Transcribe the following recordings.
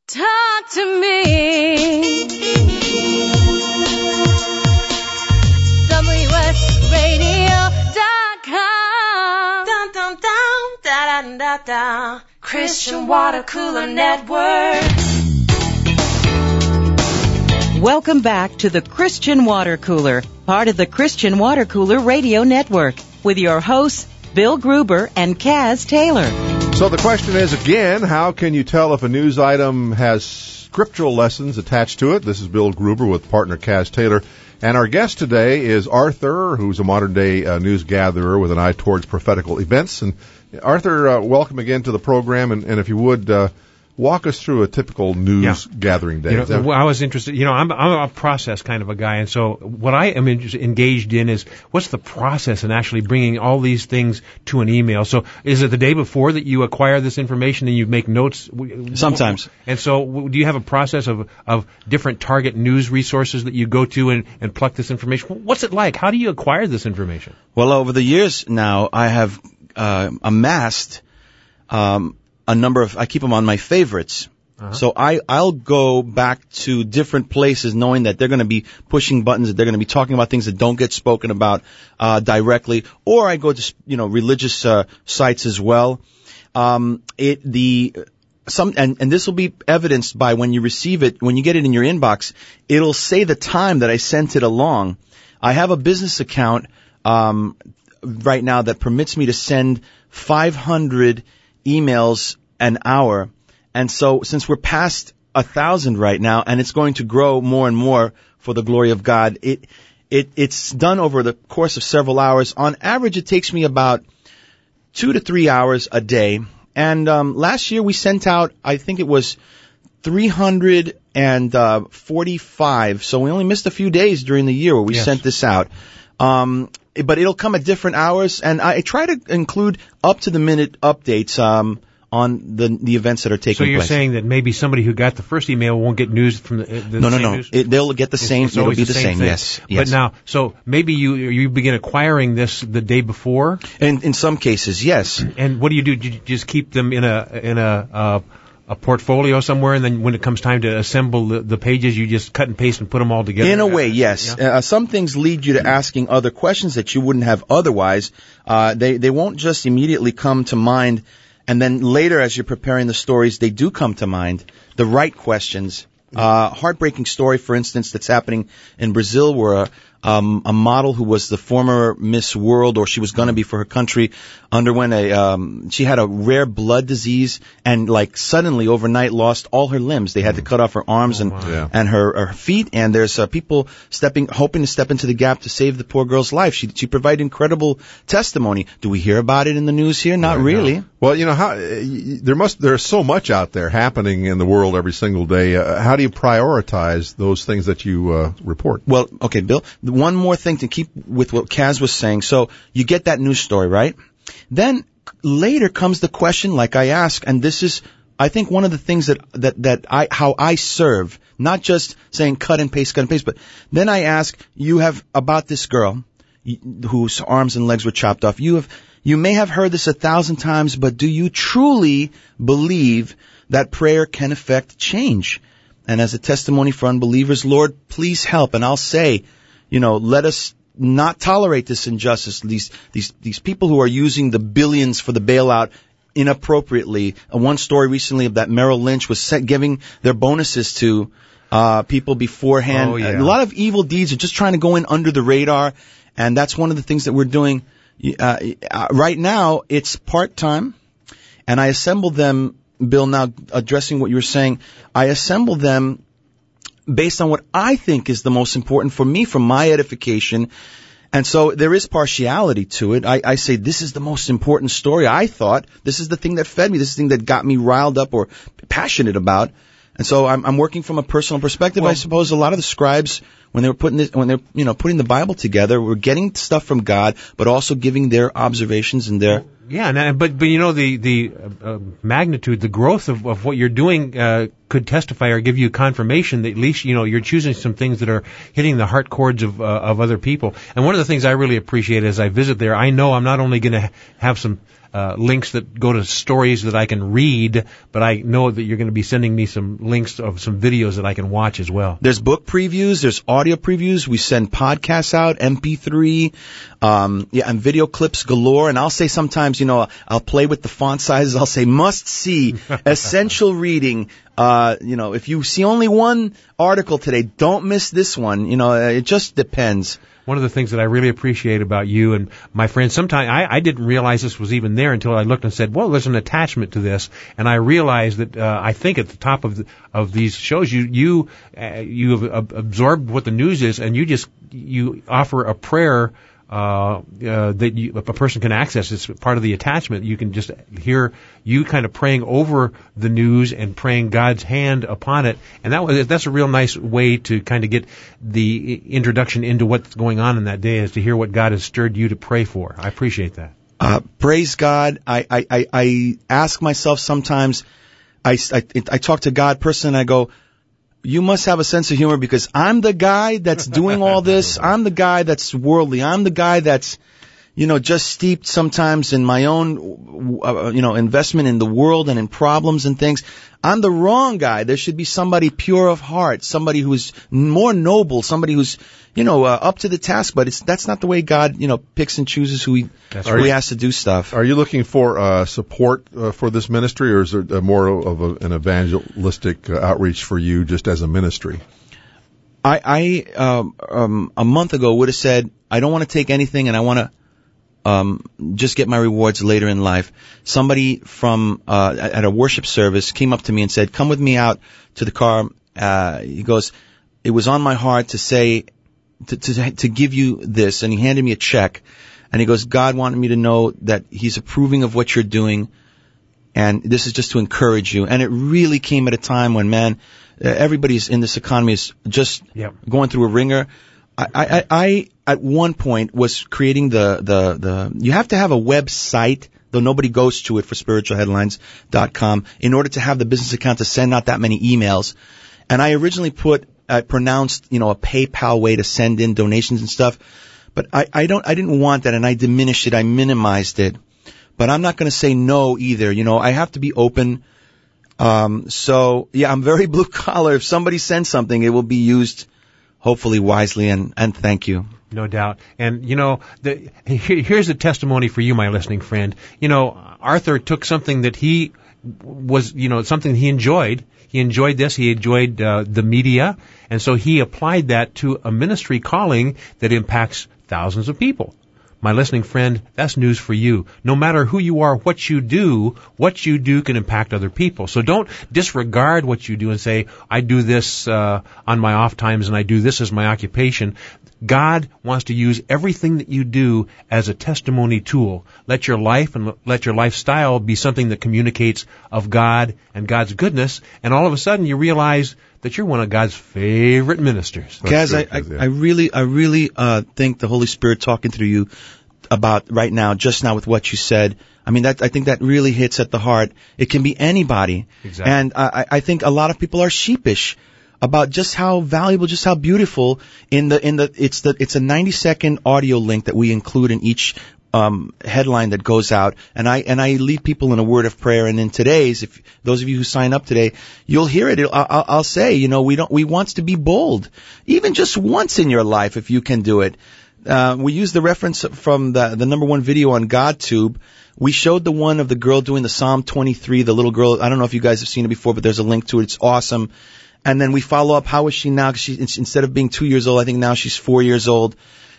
Talk to me. WSRadio.com. Dun, dun, dun, da, da, da, da. Christian Water Cooler Network. Welcome back to the Christian Water Cooler, part of the Christian Water Cooler Radio Network, with your hosts, Bill Gruber and Kaz Taylor. So the question is, again, how can you tell if a news item has scriptural lessons attached to it? This is Bill Gruber with partner Kaz Taylor. And our guest today is Arthur, who's a modern-day news gatherer with an eye towards prophetical events. And Arthur, welcome again to the program. And if you would, walk us through a typical news gathering day. I was interested. I'm a process kind of a guy, and so what I am engaged in is what's the process in actually bringing all these things to an email. So is it the day before that you acquire this information and you make notes? Sometimes. And so do you have a process of different target news resources that you go to and pluck this information? What's it like? How do you acquire this information? Well, over the years now, I have amassed a number of, I keep them on my favorites. Uh-huh. So I'll go back to different places knowing that they're going to be pushing buttons, that they're going to be talking about things that don't get spoken about directly, or I go to religious sites as well. And this will be evidenced by when you receive it, when you get it in your inbox, it'll say the time that I sent it along. I have a business account right now that permits me to send 500 emails an hour. And so since we're past 1,000 right now, and it's going to grow more and more for the glory of God, it's done over the course of several hours. On average, it takes me about 2 to 3 hours a day. And last year we sent out, I think it was 345. So we only missed a few days during the year where we sent this out. But it'll come at different hours, and I try to include up-to-the-minute updates on the events that are taking place. So you're saying that maybe somebody who got the first email won't get news from the same news? They'll get the same. It'll be the same. Yes. But now, so maybe you begin acquiring this the day before? And in some cases, yes. And what do? Do you just keep them in a portfolio somewhere, and then when it comes time to assemble the pages, you just cut and paste and put them all together? In a way, yes. Yeah. Some things lead you to asking other questions that you wouldn't have otherwise. They won't just immediately come to mind, and then later as you're preparing the stories, they do come to mind, the right questions. Heartbreaking story, for instance, that's happening in Brazil, where a model who was the former Miss World, or she was going to be for her country, underwent she had a rare blood disease and suddenly overnight lost all her limbs. They had to cut off her arms and her feet, and there's people hoping to step into the gap to save the poor girl's life. She provided incredible testimony. Do we hear about it in the news here? Not really. No. Well, there's so much out there happening in the world every single day. How do you prioritize those things that you report? Well, okay, Bill, one more thing to keep with what Kaz was saying. So you get that news story, right? Then later comes the question, like I ask, and this is, I think, one of the things how I serve, not just saying cut and paste, but then I ask, you have about this girl whose arms and legs were chopped off. You may have heard this 1,000 times, but do you truly believe that prayer can affect change? And as a testimony for unbelievers, Lord, please help. And I'll say, let us not tolerate this injustice. These people who are using the billions for the bailout inappropriately. One story recently of that Merrill Lynch was giving their bonuses to people beforehand. Oh, yeah. A lot of evil deeds are just trying to go in under the radar, and that's one of the things that we're doing. Right now, it's part-time, and I assemble them, Bill, now addressing what you were saying, I assemble them based on what I think is the most important for me, for my edification. And so there is partiality to it. I say, this is the most important story. I thought this is the thing that fed me. This is the thing that got me riled up or passionate about. And so I'm working from a personal perspective. Well, I suppose a lot of the scribes, when they're putting the Bible together, were getting stuff from God, but also giving their observations and their. Yeah, but the magnitude, the growth of what you're doing could testify or give you confirmation that at least, you're choosing some things that are hitting the heart chords of other people. And one of the things I really appreciate as I visit there, I know I'm not only going to have some links that go to stories that I can read, but I know that you're going to be sending me some links of some videos that I can watch as well. There's book previews, there's audio previews, we send podcasts out, MP3, and video clips galore, and I'll say sometimes, I'll play with the font sizes, I'll say must see, essential reading, if you see only one article today, don't miss this one, it just depends. One of the things that I really appreciate about you and my friends, sometimes I didn't realize this was even there until I looked and said, well, there's an attachment to this. And I realized that I think at the top of these shows, you have absorbed what the news is, and you offer a prayer that a person can access. It's part of the attachment. You can just hear you kind of praying over the news and praying God's hand upon it. And that's a real nice way to kind of get the introduction into what's going on in that day, is to hear what God has stirred you to pray for. I appreciate that. Praise God. I ask myself sometimes, I talk to God personally, and I go, you must have a sense of humor, because I'm the guy that's doing all this. I'm the guy that's worldly. I'm the guy that's, just steeped sometimes in my own, investment in the world and in problems and things. I'm the wrong guy. There should be somebody pure of heart, somebody who's more noble, somebody who's, up to the task. But that's not the way God, picks and chooses who he has to do stuff. Are you looking for support for this ministry, or is it more of an evangelistic outreach for you just as a ministry? I a month ago would have said, I don't want to take anything, and I want to just get my rewards later in life. Somebody from at a worship service came up to me and said, come with me out to the car. He goes, it was on my heart to say, to give you this, and he handed me a check, and he goes, God wanted me to know that he's approving of what you're doing, and this is just to encourage you. And it really came at a time when, man, everybody's in this economy is just going through a ringer. I at one point was creating the you have to have a website, though nobody goes to it, for spiritualheadlines.com, in order to have the business account to send out that many emails. And I originally pronounced, a PayPal way to send in donations and stuff. But I didn't want that, and I diminished it, I minimized it. But I'm not going to say no either. I have to be open. So yeah, I'm very blue collar. If somebody sends something, it will be used hopefully wisely, and thank you. No doubt. And, here's a testimony for you, my listening friend. Arthur took something that he was, something he enjoyed. He enjoyed this. He enjoyed the media. And so he applied that to a ministry calling that impacts thousands of people. My listening friend, that's news for you. No matter who you are, what you do can impact other people. So don't disregard what you do and say, I do this on my off times and I do this as my occupation. God wants to use everything that you do as a testimony tool. Let your life and let your lifestyle be something that communicates of God and God's goodness, and all of a sudden you realize that you're one of God's favorite ministers. Kaz, I really think the Holy Spirit talking through you about right now, just now with what you said. I mean, I think that really hits at the heart. It can be anybody. Exactly. And I think a lot of people are sheepish about just how valuable, just how beautiful it's a 90-second audio link that we include in each headline that goes out, and I lead people in a word of prayer. And in today's, if those of you who sign up today, you'll hear it. I'll say, we want to be bold, even just once in your life, if you can do it. We use the reference from the number one video on GodTube. We showed the one of the girl doing the Psalm 23, the little girl. I don't know if you guys have seen it before, but there's a link to it. It's awesome. And then we follow up, how is she now? 'Cause instead of being 2 years old, I think now she's 4 years old.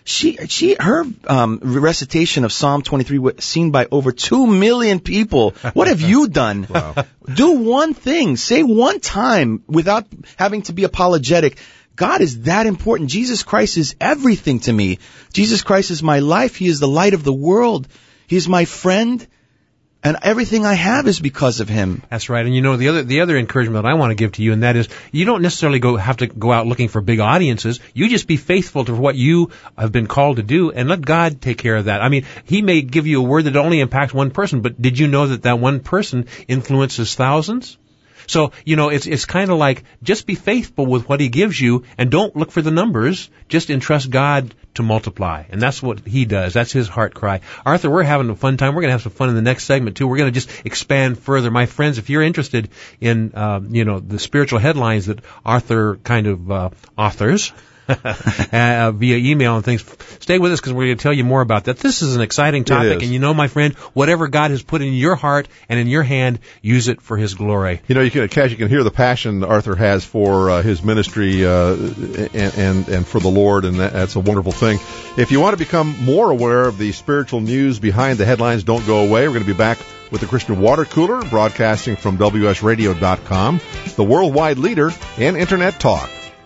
Her recitation of Psalm 23 was seen by over 2 million people. What have you done? Wow. Do one thing. Say one time without having to be apologetic. God is that important. Jesus Christ is everything to me. Jesus Christ is my life. He is the light of the world. He is my friend. And everything I have is because of him. That's right. And the other encouragement that I want to give to you, and that is, you don't necessarily have to go out looking for big audiences. You just be faithful to what you have been called to do, and let God take care of that. I mean, He may give you a word that only impacts one person, but did you know that one person influences thousands? So, it's kind of like, just be faithful with what he gives you and don't look for the numbers. Just entrust God to multiply. And that's what he does. That's his heart cry. Arthur, we're having a fun time. We're going to have some fun in the next segment too. We're going to just expand further. My friends, if you're interested in, the spiritual headlines that Arthur kind of, authors, via email and things, stay with us because we're going to tell you more about that. This is an exciting topic, and my friend, whatever God has put in your heart and in your hand, use it for his glory. Cash, you can hear the passion Arthur has for his ministry and for the Lord, and that's a wonderful thing. If you want to become more aware of the spiritual news behind the headlines, don't go away. We're going to be back with the Christian Water Cooler, broadcasting from WSRadio.com, the worldwide leader in Internet talk.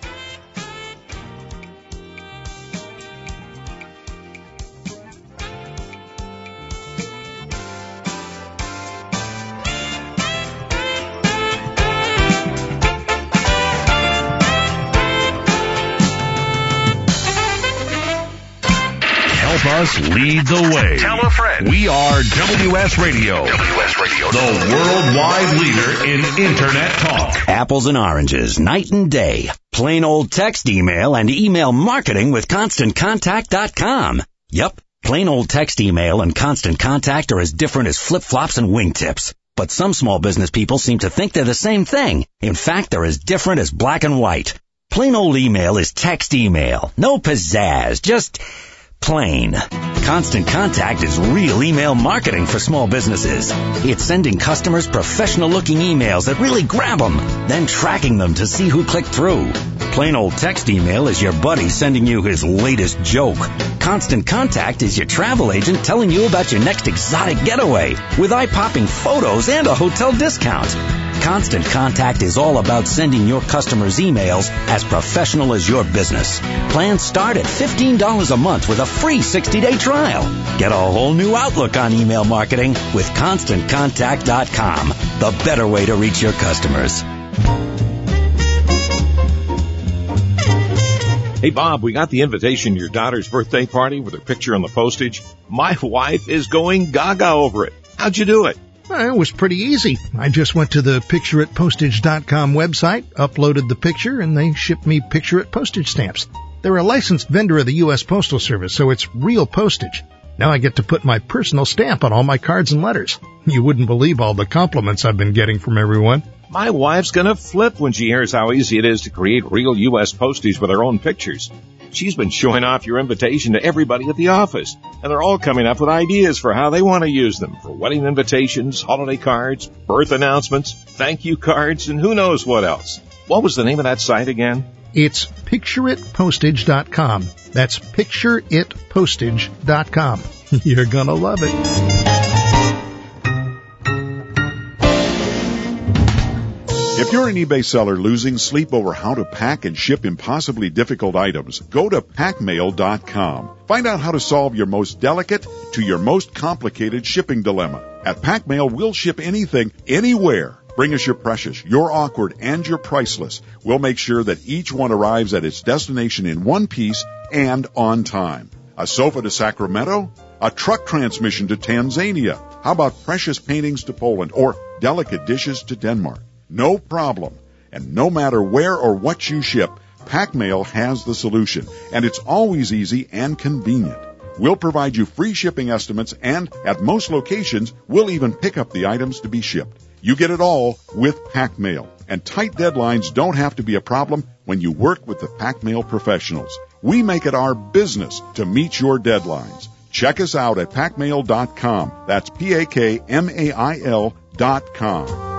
Us lead the way. Tell a friend. We are WS Radio. WS Radio. The worldwide leader in Internet talk. Apples and oranges, night and day. Plain old text, email, and email marketing with ConstantContact.com. Yep, plain old text, email, and Constant Contact are as different as flip-flops and wingtips. But some small business people seem to think they're the same thing. In fact, they're as different as black and white. Plain old email is text email. No pizzazz, just plain. Constant Contact is real email marketing for small businesses. It's sending customers professional-looking emails that really grab them, then tracking them to see who clicked through. Plain old text email is your buddy sending you his latest joke. Constant Contact is your travel agent telling you about your next exotic getaway with eye-popping photos and a hotel discount. Constant Contact is all about sending your customers emails as professional as your business. Plans start at $15 a month with a free 60-day trial. Get a whole new outlook on email marketing with ConstantContact.com, the better way to reach your customers. Hey, Bob, we got the invitation to your daughter's birthday party with her picture on the postage. My wife is going gaga over it. How'd you do it? It was pretty easy. I just went to the pictureitpostage.com website, uploaded the picture, and they shipped me Picture It postage stamps. They're a licensed vendor of the U.S. Postal Service, so it's real postage. Now I get to put my personal stamp on all my cards and letters. You wouldn't believe all the compliments I've been getting from everyone. My wife's gonna flip when she hears how easy it is to create real U.S. postage with her own pictures. She's been showing off your invitation to everybody at the office, and they're all coming up with ideas for how they want to use them for wedding invitations, holiday cards, birth announcements, thank you cards, and who knows what else. What was the name of that site again? It's pictureitpostage.com. That's pictureitpostage.com. You're gonna love it. If you're an eBay seller losing sleep over how to pack and ship impossibly difficult items, go to packmail.com. Find out how to solve your most delicate to your most complicated shipping dilemma. At Packmail, we'll ship anything, anywhere. Bring us your precious, your awkward, and your priceless. We'll make sure that each one arrives at its destination in one piece and on time. A sofa to Sacramento? A truck transmission to Tanzania? How about precious paintings to Poland or delicate dishes to Denmark? No problem. And no matter where or what you ship, Packmail has the solution, and it's always easy and convenient. We'll provide you free shipping estimates, and at most locations, we'll even pick up the items to be shipped. You get it all with Packmail, and tight deadlines don't have to be a problem when you work with the Packmail professionals. We make it our business to meet your deadlines. Check us out at packmail.com. That's PAKMAIL.com.